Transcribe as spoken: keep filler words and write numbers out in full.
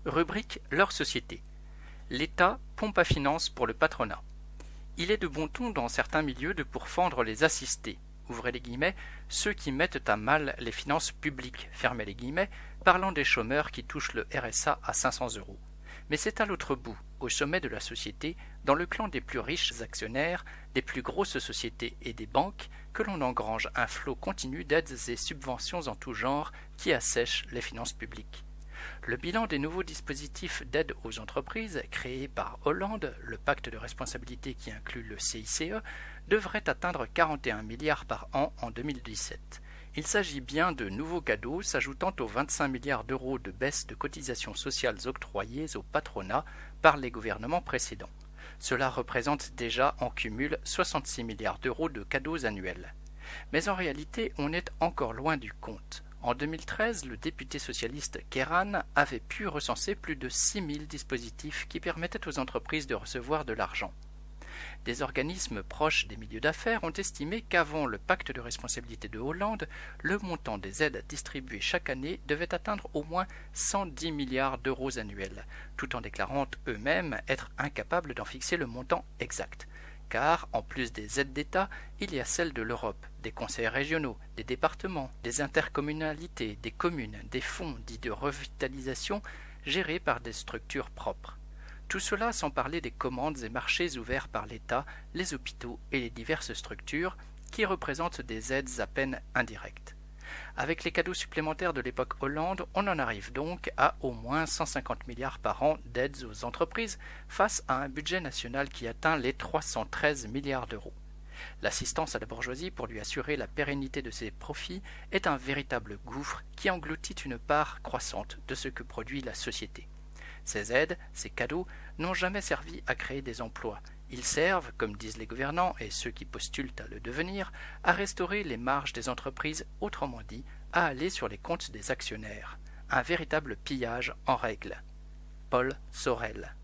Rubrique Leur société. L'État pompe à finance pour le patronat. Il est de bon ton dans certains milieux de pourfendre les assistés, ouvrez les guillemets, ceux qui mettent à mal les finances publiques, fermez les guillemets, parlant des chômeurs qui touchent le R S A à cinq cents euros. Mais c'est à l'autre bout, au sommet de la société, dans le clan des plus riches actionnaires, des plus grosses sociétés et des banques, que l'on engrange un flot continu d'aides et subventions en tout genre qui assèchent les finances publiques. Le bilan des nouveaux dispositifs d'aide aux entreprises créés par Hollande, le pacte de responsabilité qui inclut le C I C E, devrait atteindre quarante et un milliards par an en deux mille dix-sept. Il s'agit bien de nouveaux cadeaux s'ajoutant aux vingt-cinq milliards d'euros de baisse de cotisations sociales octroyées au patronat par les gouvernements précédents. Cela représente déjà en cumul soixante-six milliards d'euros de cadeaux annuels. Mais en réalité, on est encore loin du compte. En deux mille treize, le député socialiste Kéran avait pu recenser plus de six mille dispositifs qui permettaient aux entreprises de recevoir de l'argent. Des organismes proches des milieux d'affaires ont estimé qu'avant le pacte de responsabilité de Hollande, le montant des aides distribuées chaque année devait atteindre au moins cent dix milliards d'euros annuels, tout en déclarant eux-mêmes être incapables d'en fixer le montant exact. Car, en plus des aides d'État, il y a celles de l'Europe, des conseils régionaux, des départements, des intercommunalités, des communes, des fonds dits de revitalisation gérés par des structures propres. Tout cela sans parler des commandes et marchés ouverts par l'État, les hôpitaux et les diverses structures qui représentent des aides à peine indirectes. Avec les cadeaux supplémentaires de l'époque Hollande, on en arrive donc à au moins cent cinquante milliards par an d'aides aux entreprises face à un budget national qui atteint les trois cent treize milliards d'euros. L'assistance à la bourgeoisie pour lui assurer la pérennité de ses profits est un véritable gouffre qui engloutit une part croissante de ce que produit la société. Ces aides, ces cadeaux, n'ont jamais servi à créer des emplois. Ils servent, comme disent les gouvernants et ceux qui postulent à le devenir, à restaurer les marges des entreprises, autrement dit, à aller sur les comptes des actionnaires. Un véritable pillage en règle. Paul Sorel.